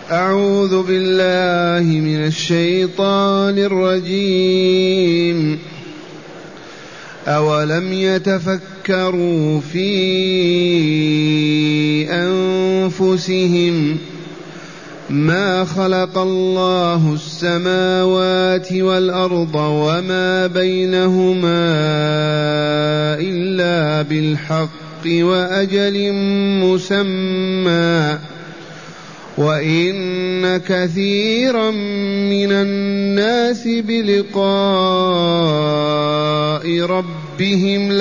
أعوذ بالله من الشيطان الرجيم. أولم يتفكروا في أنفسهم ما خلق الله السماوات والأرض وما بينهما إلا بالحق وأجل مسمى وإن كثيرا من الناس بلقاء ربهم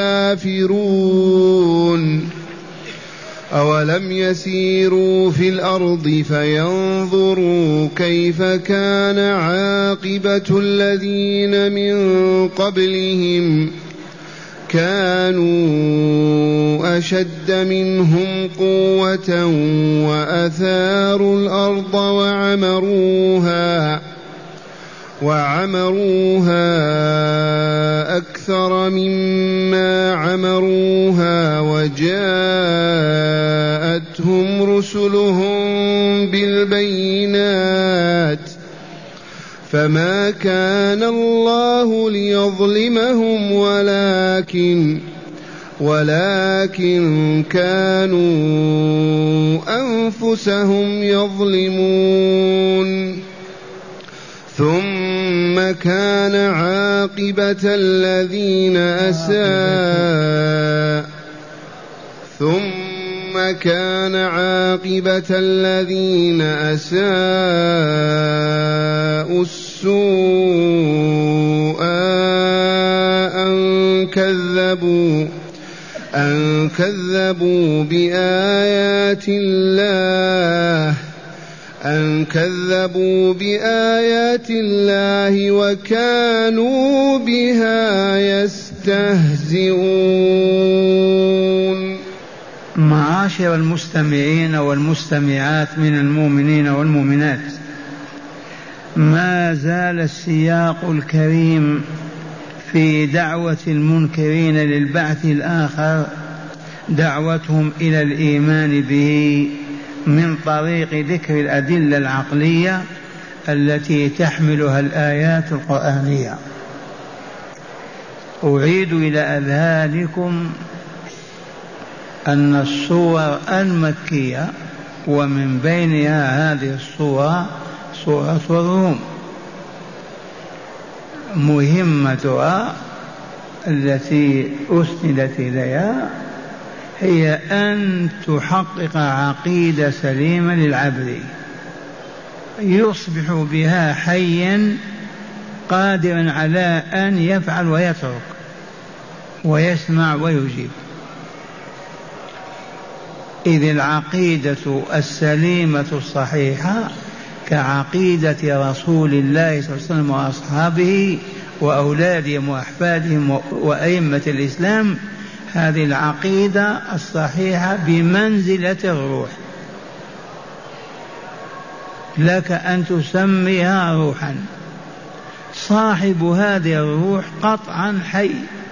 لكافرون. أولم يسيروا في الأرض فينظروا كيف كان عاقبة الذين من قبلهم كانوا أشد منهم قوة وأثاروا الأرض وعمروها أكثر مما عمروها وجاءتهم رسلهم بالبينات فما كان الله ليظلمهم ولكن كانوا أنفسهم يظلمون. ثم كان عاقبة الذين أساءوا السوء أن كذبوا بآيات الله وكانوا بها يستهزئون. معاشر المستمعين والمستمعات من المؤمنين والمؤمنات، ما زال السياق الكريم في دعوة المنكرين للبعث الآخر دعوتهم إلى الإيمان به من طريق ذكر الأدلة العقلية التي تحملها الآيات القرآنية. أعيد إلى أذهانكم أن الصور المكية ومن بينها هذه الصورة سورة الروم مهمتها التي أسندت إليها هي أن تحقق عقيدة سليمة للعبد يصبح بها حيا قادرا على أن يفعل ويترك ويسمع ويجيب. إذ العقيدة السليمة الصحيحة كعقيدة رسول الله صلى الله عليه وسلم وأصحابه وأولادهم وأحفادهم وأئمة الإسلام، هذه العقيدة الصحيحة بمنزلة الروح، لك أن تسميها روحا. صاحب هذه الروح قطعا حي،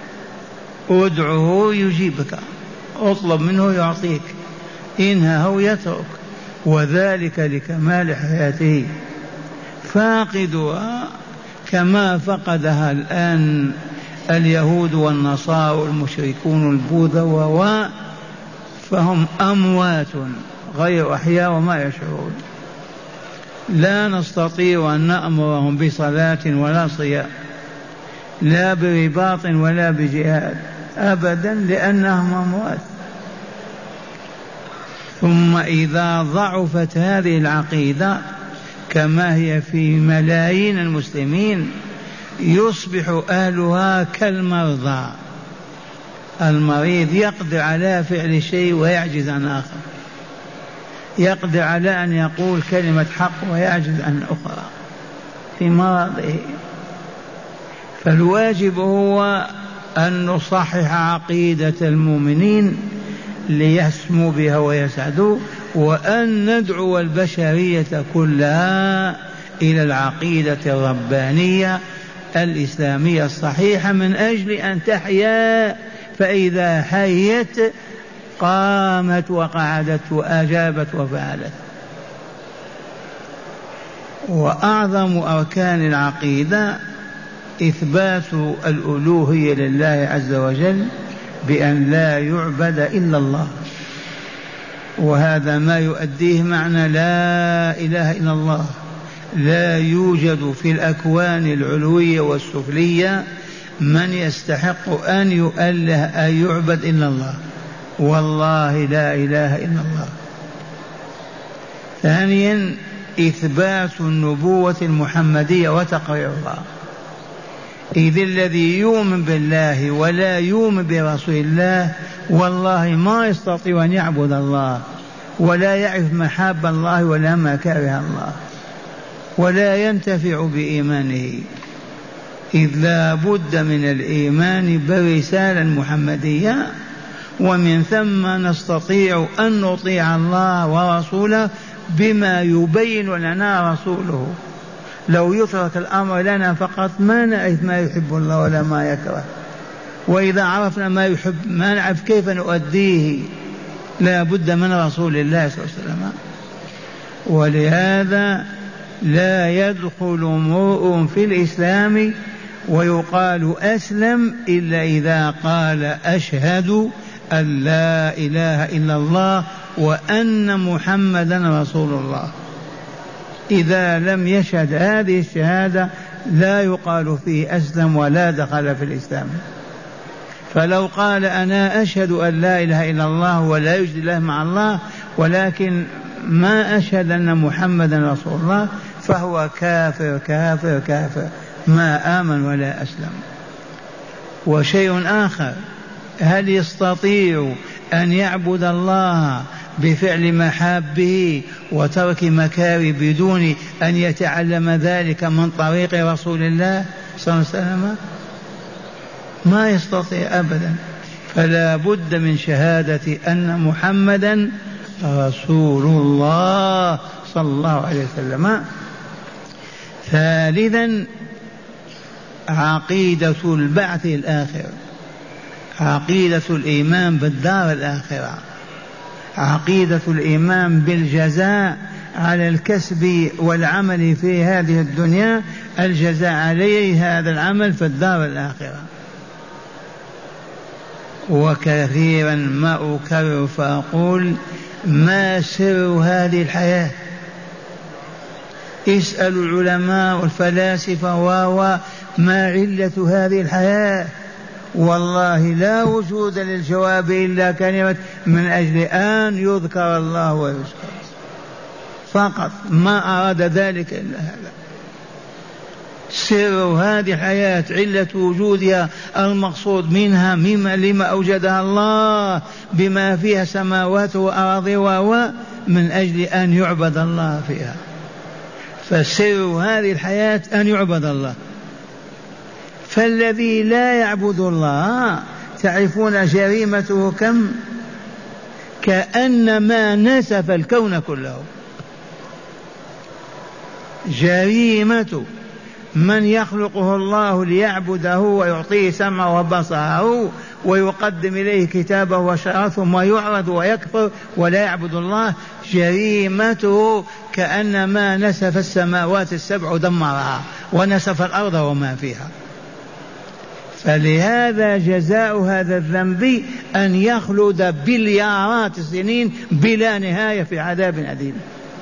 ادعه يجيبك، اطلب منه يعطيك، إنهه يترك، وذلك لكمال حياته. فاقدها كما فقدها الآن اليهود والنصارى والمشركون البوذا فهم أموات غير أحياء وما يشعرون. لا نستطيع أن نأمرهم بصلاة ولا صيام، لا برباط ولا بجهاد أبدا، لأنهم أموات. ثم إذا ضعفت هذه العقيدة كما هي في ملايين المسلمين يصبح أهلها كالمرضى. المريض يقدر على فعل شيء ويعجز عن آخر، يقدر على أن يقول كلمة حق ويعجز عن أخرى في مرضه. فالواجب هو أن نصحح عقيدة المؤمنين ليسموا بها ويسعدوا، وأن ندعو البشرية كلها إلى العقيدة الربانية الإسلامية الصحيحة من أجل أن تحيا. فإذا حيت قامت وقعدت وأجابت وفعلت. وأعظم أركان العقيدة إثبات الألوهية لله عز وجل بأن لا يعبد إلا الله، وهذا ما يؤديه معنى لا إله إلا الله. لا يوجد في الأكوان العلوية والسفلية من يستحق أن يؤله أن يعبد إلا الله، والله لا إله إلا الله. ثانيا إثبات النبوة المحمدية وتقريرها، إذ الذي يؤمن بالله ولا يؤمن برسول الله والله ما يستطيع أن يعبد الله ولا يعرف محاب الله ولا مكاره الله ولا ينتفع بإيمانه، إذ لا بد من الإيمان بالرسالة المحمدية، ومن ثم نستطيع أن نطيع الله ورسوله بما يبين لنا رسوله. لو يترك الأمر لنا فقط ما نعرف ما يحب الله ولا ما يكره، وإذا عرفنا ما يحب ما نعرف كيف نؤديه. لا بد من رسول الله صلى الله عليه وسلم. ولهذا لا يدخل امرؤ في الإسلام ويقال أسلم إلا إذا قال أشهد أن لا إله إلا الله وأن محمدا رسول الله. إذا لم يشهد هذه الشهادة لا يقال فيه أسلم ولا دخل في الإسلام. فلو قال أنا أشهد أن لا إله إلا الله ولا يوجد إله مع الله ولكن ما أشهد أن محمدا رسول الله فهو كافر كافر كافر، ما آمن ولا أسلم. وشيء آخر، هل يستطيع أن يعبد الله بفعل محابه وترك مكاره بدون أن يتعلم ذلك من طريق رسول الله صلى الله عليه وسلم؟ ما يستطيع أبدا. فلا بد من شهادة أن محمدا رسول الله صلى الله عليه وسلم. ثالثا عقيدة البعث الآخر، عقيدة الإيمان بالدار الآخرة، عقيدة الإيمان بالجزاء على الكسب والعمل في هذه الدنيا، الجزاء عليه هذا العمل في الدار الآخرة. وكثيرا ما أكرر فأقول ما سر هذه الحياة؟ اسألوا العلماء والفلاسفة ما علة هذه الحياة؟ والله لا وجود للجواب إلا كلمة من أجل أن يذكر الله ويذكر فقط، ما أراد ذلك إلا هذا. سر هذه الحياة، علة وجودها، المقصود منها لما أوجدها الله بما فيها سماوات وأرض من أجل أن يعبد الله فيها. فسر هذه الحياة أن يعبد الله. فالذي لا يعبد الله تعرفون جريمته كم؟ كأنما نسف الكون كله. جريمة من يخلقه الله ليعبده ويعطيه سمعه وبصره ويقدم إليه كتابه وشرعه ثم يعرض ويكفر ولا يعبد الله، جريمته كأنما نسف السماوات السبع ودمرها ونسف الأرض وما فيها. فلهذا جزاء هذا الذنب أن يخلد بليارات السنين بلا نهاية في عذاب أليم،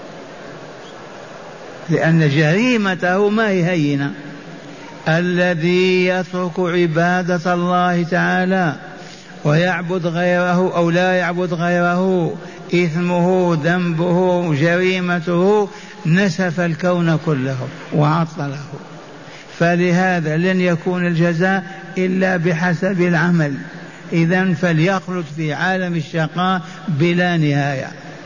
لأن جريمته ما هي هينة. الذي يترك عبادة الله تعالى ويعبد غيره أو لا يعبد غيره إثمه ذنبه جريمته نسف الكون كله وعطله. فلهذا لن يكون الجزاء إلا بحسب العمل. إذن فليخلد في عالم الشقاء بلا نهاية.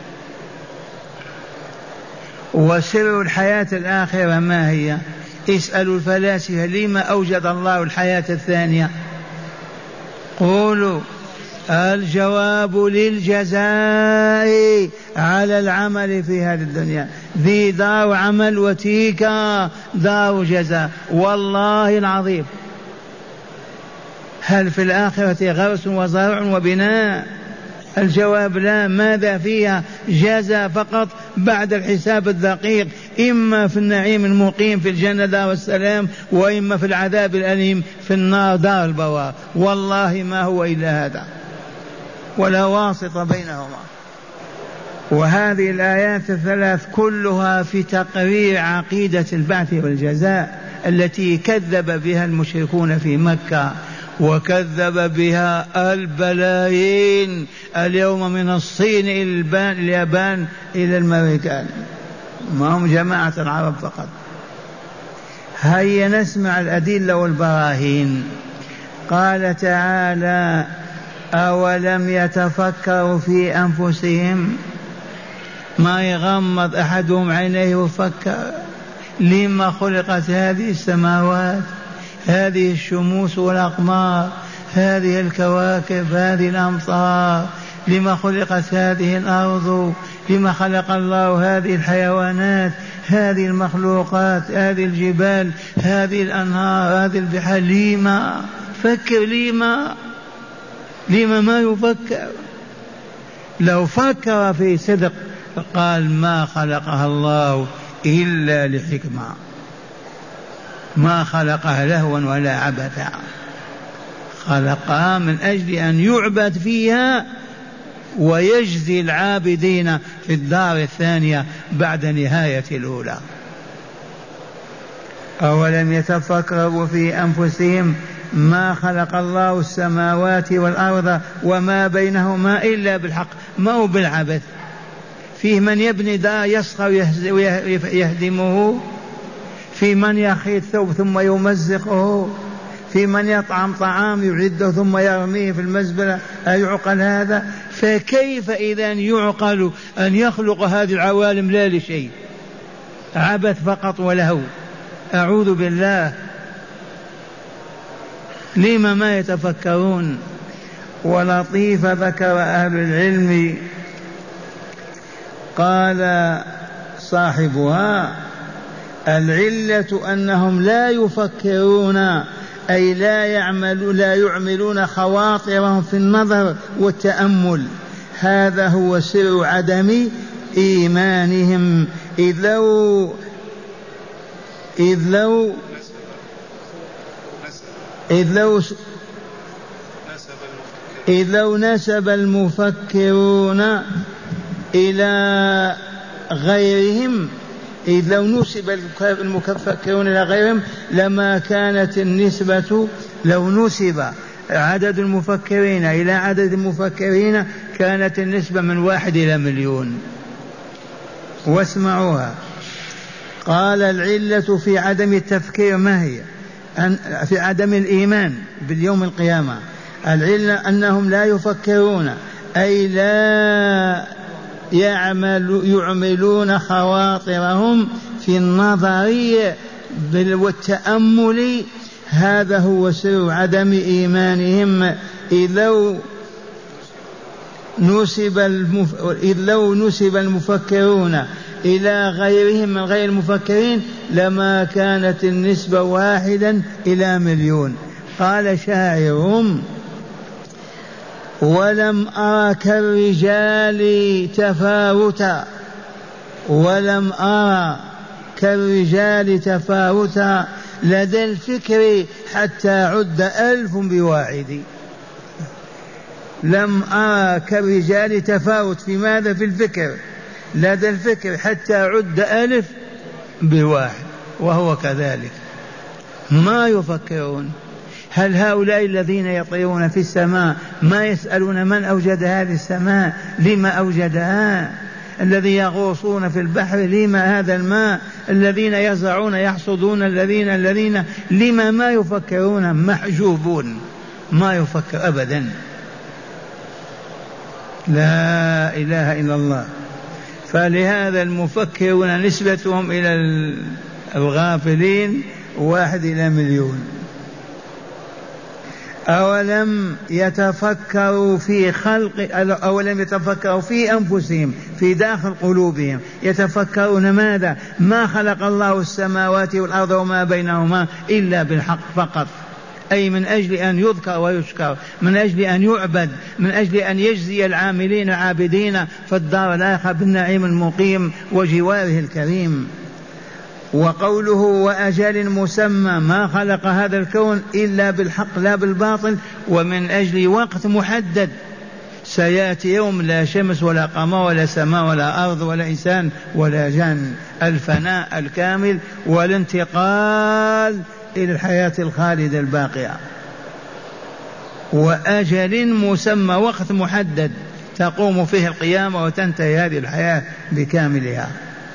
وسر الحياة الآخرة ما هي؟ اسألوا الفلاسفة لما أوجد الله الحياة الثانية؟ قولوا الجواب للجزاء على العمل في هذه الدنيا، ذي دار عمل وتلك دار جزاء. والله العظيم هل في الآخرة غرس وزرع وبناء؟ الجواب لا. ماذا فيها؟ جزاء فقط بعد الحساب الدقيق، إما في النعيم المقيم في الجنة دار السلام، وإما في العذاب الأليم في النار دار البوار. والله ما هو إلا هذا، ولا واسطة بينهما. وهذه الآيات الثلاث كلها في تقرير عقيدة البعث والجزاء التي كذب بها المشركون في مكة، وكذب بها البلايين اليوم من الصين إلى اليابان إلى الأمريكان، ما هم جماعة العرب فقط. هيا نسمع الأدلة والبراهين. قال تعالى: أولم يتفكروا في أنفسهم؟ ما يغمض أحدهم عينيه وفكر لما خلقت هذه السماوات، هذه الشموس والأقمار، هذه الكواكب، هذه الأمطار، لما خلقت هذه الأرض، لما خلق الله هذه الحيوانات، هذه المخلوقات، هذه الجبال، هذه الأنهار، هذه البحار. لما فكر؟ لما ما يفكر؟ لو فكر في صدق قال ما خلقها الله إلا لحكمة، ما خلقها لهوا ولا عبثا، خلقها من أجل أن يعبد فيها ويجزي العابدين في الدار الثانية بعد نهاية الأولى. أولم يتفكروا في أنفسهم ما خلق الله السماوات والأرض وما بينهما إلا بالحق، ما هو بالعبث. فيه من يبني دار يصغر ويهدمه، في من يخيط ثوب ثم يمزقه، في من يطعم طعام يعده ثم يرميه في المزبلة. أيعقل هذا؟ فكيف إذا يعقل أن يخلق هذه العوالم لا لشيء، عبث فقط ولهو؟ أعوذ بالله. لما ما يتفكرون؟ ولطيف ذكر أهل العلم، قال صاحبها: العلة أنهم لا يفكرون، أي لا يعملون خواطرهم في النظر والتأمل. هذا هو سر عدم إيمانهم. إذ لو نسب المفكرون إلى غيرهم، إذ لو نسب المفكرون إلى غيرهم لما كانت النسبة، لو نسب عدد المفكرين إلى عدد المفكرين كانت النسبة من 1 إلى 1,000,000. واسمعوها. قال: العلة في عدم التفكير ما هي؟ في عدم الإيمان باليوم القيامة. العلة أنهم لا يفكرون، أي لا يعملون خواطرهم في النظر والتأمل. هذا هو سر عدم إيمانهم. إذ لو نسب المفكرون إلى غيرهم من غير المفكرين لما كانت النسبة 1 إلى 1,000,000. قال شاعرهم: ولم أرى كالرجال تفاوتا، ولم أرى كالرجال تفاوتا لدى الفكر حتى عد 1000 بواحد. لم أرى كالرجال تفاوت في ماذا؟ في الفكر، لدى الفكر حتى عد 1000 بواحد، وهو كذلك ما يفكرون. هل هؤلاء الذين يطيرون في السماء ما يسألون من أوجد هذه السماء؟ لما أوجدها؟ الذي يغوصون في البحر لما هذا الماء؟ الذين يزرعون يحصدون، الذين لما ما يفكرون؟ محجوبون، ما يفكر أبدا. لا إله إلا الله. فلهذا المفكرون نسبتهم إلى الغافلين 1 إلى 1,000,000. أولم يتفكروا في أولم يتفكروا في أنفسهم، في داخل قلوبهم يتفكرون ماذا؟ ما خلق الله السماوات والأرض وما بينهما إلا بالحق فقط. أي من أجل أن يذكر ويشكر، من أجل أن يعبد، من أجل أن يجزي العاملين عابدين في الدار الآخرة بالنعيم المقيم وجواره الكريم. وقوله وأجل مسمى، ما خلق هذا الكون إلا بالحق لا بالباطل، ومن أجل وقت محدد. سيأتي يوم لا شمس ولا قمر ولا سماء ولا أرض ولا إنسان ولا جن، الفناء الكامل والانتقال إلى الحياة الخالدة الباقية. وأجل مسمى، وقت محدد تقوم فيه القيامة وتنتهي هذه الحياة بكاملها.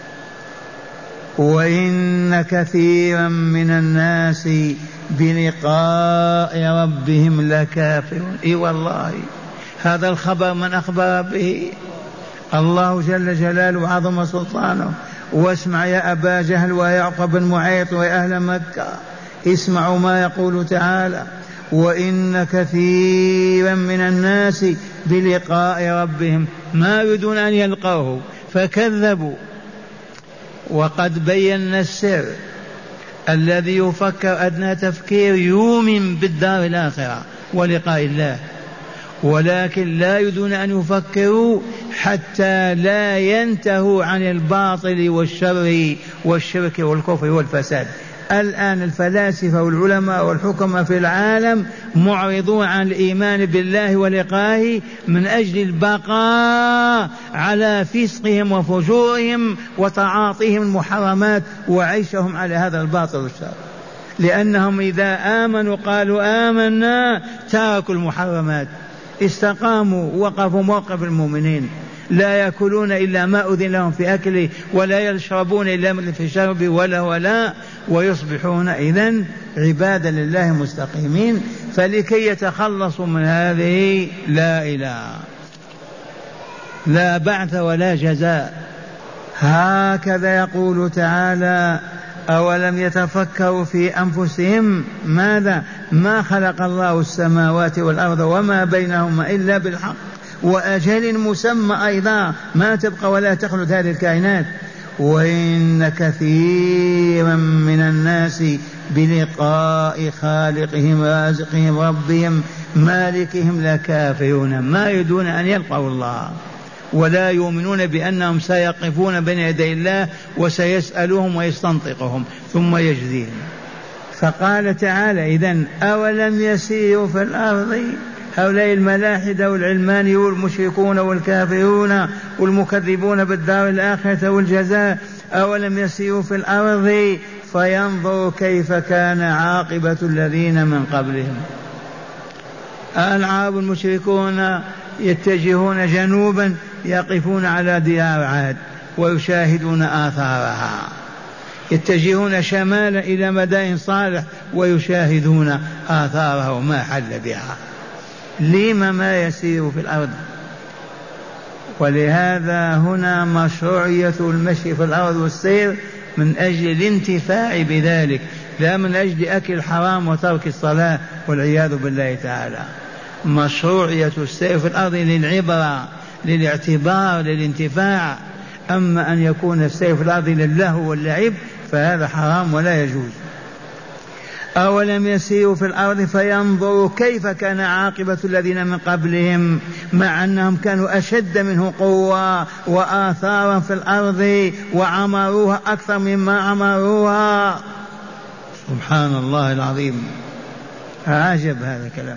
وإن كثيرا من الناس بلقاء ربهم لكافرون. إي والله هذا الخبر من أخبر به؟ الله جل جلاله وعظم سلطانه. واسمع يا أبا جهل ويعقوب بن معيط ويا أهل مكة، اسمعوا ما يقول تعالى: وإن كثيرا من الناس بلقاء ربهم، ما يريدون أن يلقوه فكذبوا. وقد بينا السر، الذي يفكر أدنى تفكير يؤمن بالدار الآخرة ولقاء الله، ولكن لا يريدون أن يفكروا حتى لا ينتهوا عن الباطل والشر والشرك والكفر والفساد. الآن الفلاسفة والعلماء والحكماء في العالم معرضون عن الإيمان بالله ولقائه من أجل البقاء على فسقهم وفجورهم وتعاطيهم المحرمات وعيشهم على هذا الباطل والشر، لأنهم إذا آمنوا قالوا آمنا تركوا المحرمات، استقاموا وقفوا موقف المؤمنين، لا يأكلون إلا ما أذن لهم في أكله ولا يشربون إلا في شرب ولا ويصبحون إذن عبادا لله مستقيمين. فلكي يتخلصوا من هذه لا إله، لا بعث ولا جزاء. هكذا يقول تعالى: أولم يتفكروا في أنفسهم ماذا؟ ما خلق الله السماوات والأرض وما بينهما إلا بالحق وأجل مسمى أيضا ما تبقى ولا تخلد هذه الكائنات. وإن كثيرا من الناس بلقاء خالقهم رازقهم ربهم مالكهم لكافرون، ما يريدون أن يلقوا الله ولا يؤمنون بأنهم سيقفون بين يدي الله وسيسألهم ويستنطقهم ثم يجزيهم. فقال تعالى: إذن أولم يسيروا في الأرض، هؤلاء الملاحدة والعلمانيون والمشركون والكافرون والمكذبون بالدار الآخرة والجزاء، أولم يسيروا في الأرض فينظروا كيف كان عاقبة الذين من قبلهم. العرب المشركون يتجهون جنوبا يقفون على ديار عاد ويشاهدون آثارها، يتجهون شمالا إلى مدائن صالح ويشاهدون آثارها وما حل بها. لما ما يسير في الأرض؟ ولهذا هنا مشروعية المشي في الأرض والسير من أجل الانتفاع بذلك، لا من أجل أكل الحرام وترك الصلاة والعياذ بالله تعالى. مشروعية السير في الأرض للعبرة للاعتبار للانتفاع. أما أن يكون السير في الأرض للهو واللعب فهذا حرام ولا يجوز. أولم يسيروا في الأرض فينظروا كيف كان عاقبة الذين من قبلهم، مع أنهم كانوا أشد منه قوة وآثارا في الأرض وعمروها أكثر مما عمروها. سبحان الله العظيم، عجب هذا الكلام.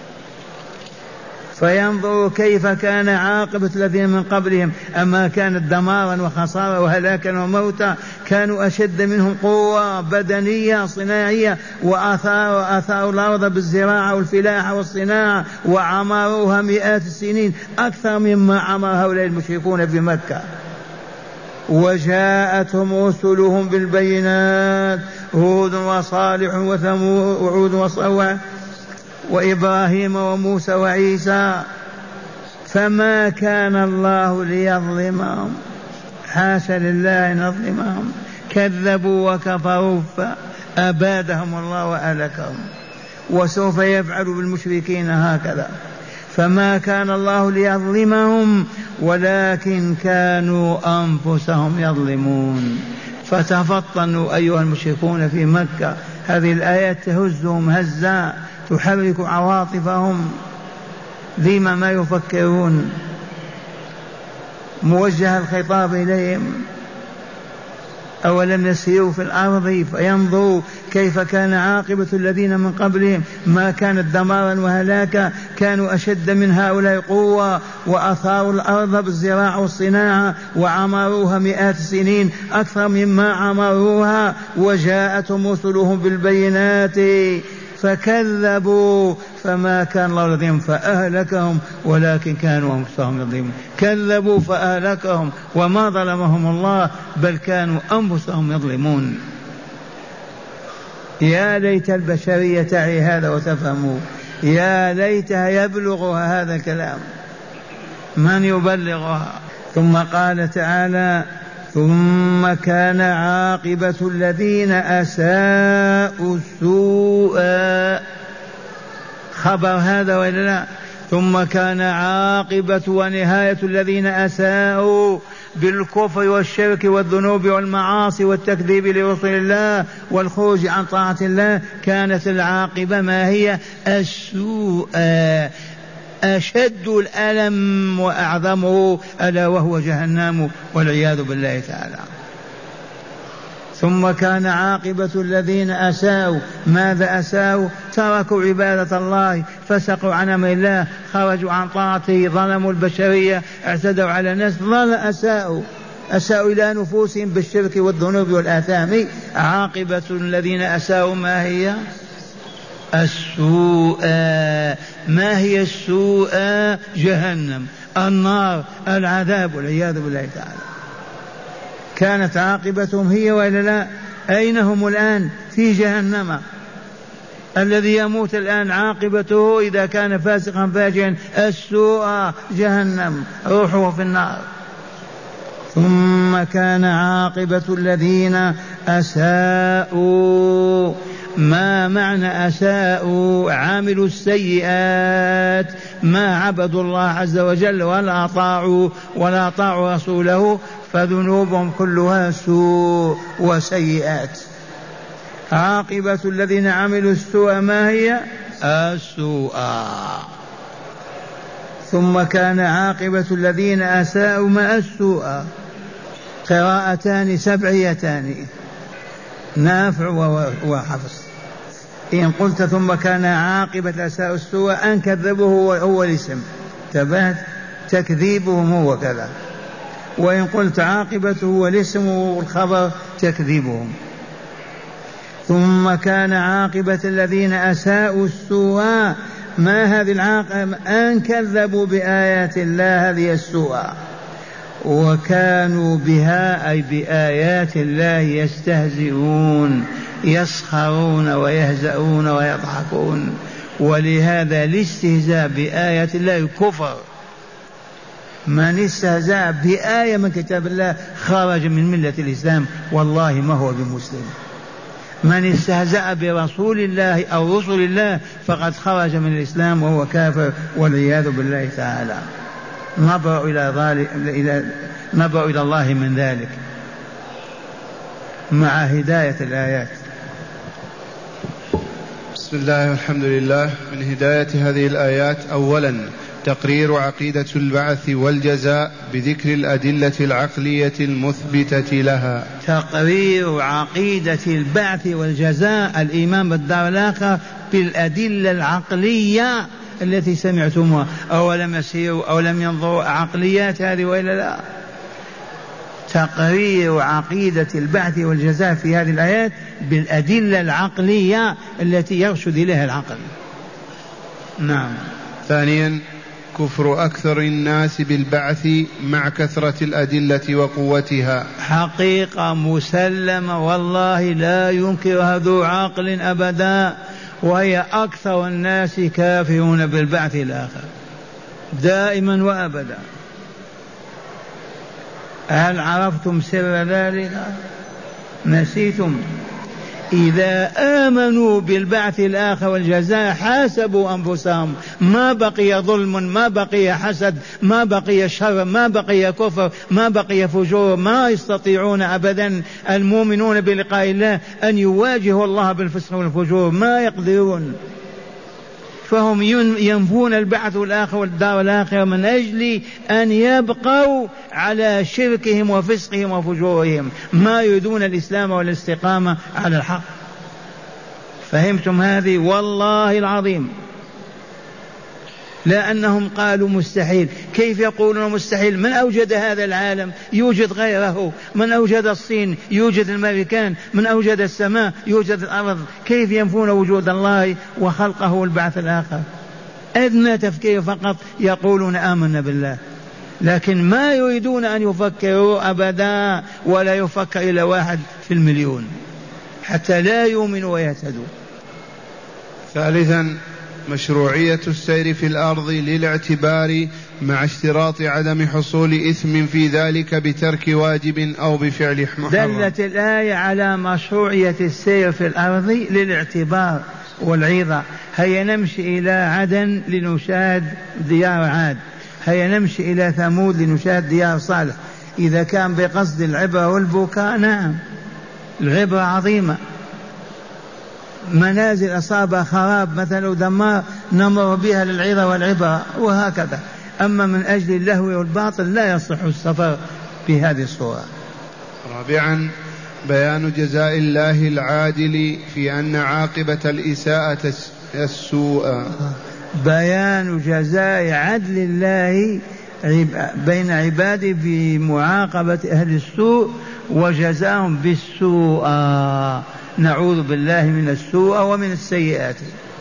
فينظروا كيف كان عاقبة الذين من قبلهم، أما كانت دمارا وخسارة وهلاكا وموتا، كانوا أشد منهم قوة بدنية صناعية وآثار الأرض بالزراعة والفلاحة والصناعة وعمروها مئات السنين أكثر مما عمر هؤلاء المشركون في مكة. وجاءتهم رسلهم بالبينات، هود وصالح وثمود وعود وصوع وإبراهيم وموسى وعيسى، فما كان الله ليظلمهم، حاشا لله أن يظلمهم، كذبوا وكفروا فأبادهم الله وأهلكهم، وسوف يفعل بالمشركين هكذا. فما كان الله ليظلمهم ولكن كانوا أنفسهم يظلمون. فتفطنوا أيها المشركون في مكة، هذه الآيات تهزهم هزا تحرك عواطفهم ديما ما يفكرون. موجه الخطاب إليهم: أولم يسيروا في الأرض فينظروا كيف كان عاقبة الذين من قبلهم ما كانت دمارا وهلاكا كانوا أشد من هؤلاء قوة وأثاروا الأرض بالزراعة والصناعة وعمروها 100 سنين أكثر مما عمروها وجاءتهم رسلهم بالبينات فكذبوا فما كان الله لهم فأهلكهم ولكن كانوا أنفسهم يظلمون. كذبوا فأهلكهم وما ظلمهم الله بل كانوا أنفسهم يظلمون. يا ليت البشرية تعي هذا وتفهموا، يا ليتها يبلغها هذا الكلام. من يبلغها؟ ثم قال تعالى: ثم كان عاقبة الذين أساءوا السوء. خبر هذا ولا لا؟ ثم كان عاقبة ونهاية الذين أساءوا بالكفر والشرك والذنوب والمعاصي والتكذيب لرسل الله والخروج عن طاعة الله، كانت العاقبة ما هي؟ السوء، أشد الألم وأعظمه ألا وهو جهنم والعياذ بالله تعالى. ثم كان عاقبة الذين أساءوا. ماذا أساءوا؟ تركوا عبادة الله، فسقوا عن أمر الله، خرجوا عن طاعته، ظلموا البشرية، اعتدوا على الناس، أساءوا إلى نفوسهم بالشرك والذنوب والآثام. عاقبة الذين أساءوا ما هي؟ السوء. ما هي السوء؟ جهنم، النار، العذاب والعياذ بالله تعالى. كانت عاقبتهم هي وإلا لا؟ أين هم الآن؟ في جهنم. الذي يموت الآن عاقبته إذا كان فاسقا فاجرا السوء جهنم، روحه في النار. ثم كان عاقبة الذين أساءوا. ما معنى أساءوا؟ عملوا السيئات، ما عبدوا الله عز وجل ولا طاعوا رسوله، فذنوبهم كلها سوء وسيئات. عاقبة الذين عملوا السوء ما هي؟ السوء. ثم كان عاقبة الذين أساءوا ما السوء. قراءتان سبعيتان، نافع وحفص. إن قلت ثم كان عاقبة أساءوا السوء أن كذبوه هو الاسم، تبهت تكذيبهم هو كذا. وإن قلت عاقبته هو الاسم والخبر تكذيبهم. ثم كان عاقبة الذين أساءوا السوء. ما هذه العاقبة؟ أن كذبوا بآيات الله، هذه السوء، وكانوا بها أي بآيات الله يستهزئون، يسخرون ويهزؤون ويضحكون. ولهذا الاستهزاء بآيات الله كفر. من استهزأ بآية من كتاب الله خرج من ملة الإسلام، والله ما هو بمسلم. من استهزأ برسول الله أو رسل الله فقد خرج من الإسلام وهو كافر والعياذ بالله تعالى. نبرأ إلى الله من ذلك مع هداية الآيات. بسم الله والحمد لله. من هداية هذه الآيات: أولا تقرير عقيدة البعث والجزاء بذكر الأدلة العقلية المثبتة لها. تقرير عقيدة البعث والجزاء، الإيمان بالدار الآخرة بالأدلة العقلية التي سمعتموها. أولم يسيروا أو لم ينظروا، عقليات هذه وإلا لا؟ تقرير عقيدة البعث والجزاء في هذه الآيات بالأدلة العقلية التي يرشد إليها العقل. نعم. ثانيا كفر أكثر الناس بالبعث مع كثرة الأدلة وقوتها. حقيقة مسلمة والله لا ينكرها ذو عقل أبدا، وهي أكثر الناس كافرون بالبعث الآخر دائما وأبدا. هل عرفتم سر ذلك؟ نسيتم؟ إذا آمنوا بالبعث الآخر والجزاء حاسبوا أنفسهم، ما بقي ظلم، ما بقي حسد، ما بقي شر، ما بقي كفر، ما بقي فجور. ما يستطيعون أبدا المؤمنون بلقاء الله أن يواجهوا الله بالفسق والفجور، ما يقدرون. فهم ينفون البعث والآخرة والدار الآخرة من أجل أن يبقوا على شركهم وفسقهم وفجورهم، ما يريدون الإسلام والاستقامة على الحق. فهمتم هذه؟ والله العظيم لا أنهم قالوا مستحيل. كيف يقولون مستحيل؟ من أوجد هذا العالم؟ يوجد غيره. من أوجد الصين؟ يوجد الأمريكان. من أوجد السماء؟ يوجد الأرض. كيف ينفون وجود الله وخلقه والبعث الآخر؟ أدنى تفكير فقط يقولون آمنا بالله، لكن ما يريدون أن يفكروا أبدا، ولا يفكر إلا 1 في المليون حتى لا يؤمنوا ويهتدوا. ثالثا مشروعية السير في الأرض للاعتبار مع اشتراط عدم حصول إثم في ذلك بترك واجب أو بفعل محرم. دلت الآية على مشروعية السير في الأرض للاعتبار والعظة. هيا نمشي إلى عدن لنشاهد ديار عاد، هيا نمشي إلى ثمود لنشاهد ديار صالح. إذا كان بقصد العبرة والبكاء نعم، العبرة عظيمة. منازل أصابها خراب مثلا ودمار نمر بها للعظة والعبرة وهكذا. أما من أجل اللهو والباطل لا يصح السفر بهذه الصورة. رابعا بيان جزاء الله العادل في أن عاقبة الإساءة السوء. بيان جزاء عدل الله بين عباده في معاقبة أهل السوء وجزاهم بالسوء. نعوذ بالله من السوء ومن السيئات.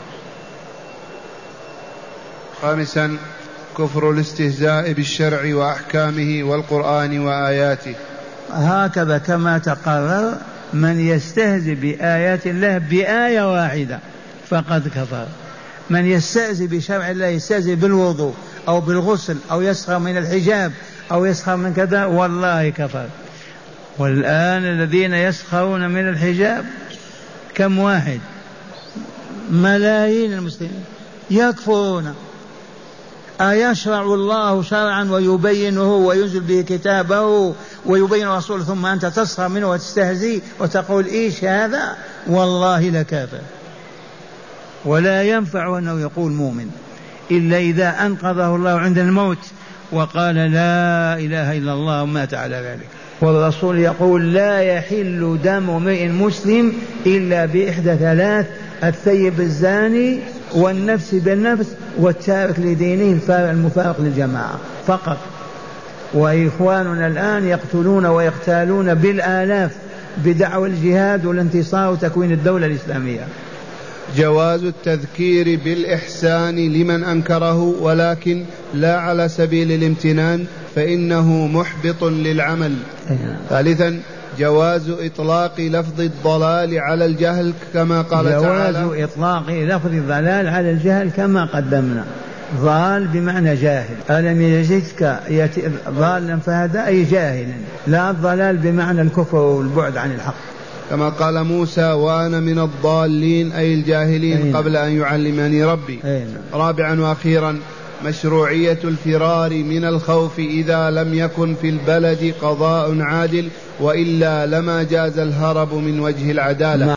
خامسا كفر الاستهزاء بالشرع وأحكامه والقرآن وآياته. هكذا كما تقرر من يستهزئ بآيات الله بآية واحدة فقد كفر. من يستهزئ بشرع الله، يستهزئ بالوضوء أو بالغسل أو يسخر من الحجاب أو يسخر من كذا، والله كفر. والآن الذين يسخرون من الحجاب كم واحد؟ ملايين المسلمين يكفرون. أيشرع الله شرعا ويبينه وينزل به كتابه ويبين رسوله ثم أنت تسخر منه وتستهزئ وتقول إيش هذا؟ والله لكافر. ولا ينفع أنه يقول مؤمن إلا إذا أنقذه الله عند الموت وقال لا إله إلا الله ومات على ذلك. والرسول يقول لا يحل دم امرئ مسلم إلا بإحدى 3: الثيب الزاني والنفس بالنفس والتارك لدينه المفارق للجماعة فقط. وإخواننا الآن يقتلون ويقتالون بالآلاف بدعوى الجهاد والانتصار وتكوين الدولة الإسلامية. جواز التذكير بالإحسان لمن أنكره ولكن لا على سبيل الامتنان فإنه محبط للعمل. ثالثا جواز إطلاق لفظ الضلال على الجهل كما قال تعالى. جواز إطلاق لفظ الضلال على الجهل كما قدمنا. ضال بمعنى جاهل. ألم يجدك ضالا فهذا أي جاهل. لا الضلال بمعنى الكفر والبعد عن الحق. كما قال موسى وأنا من الضالين أي الجاهلين قبل أن يعلمني ربي. رابعا وأخيرا مشروعية الفرار من الخوف إذا لم يكن في البلد قضاء عادل، وإلا لما جاز الهرب من وجه العدالة.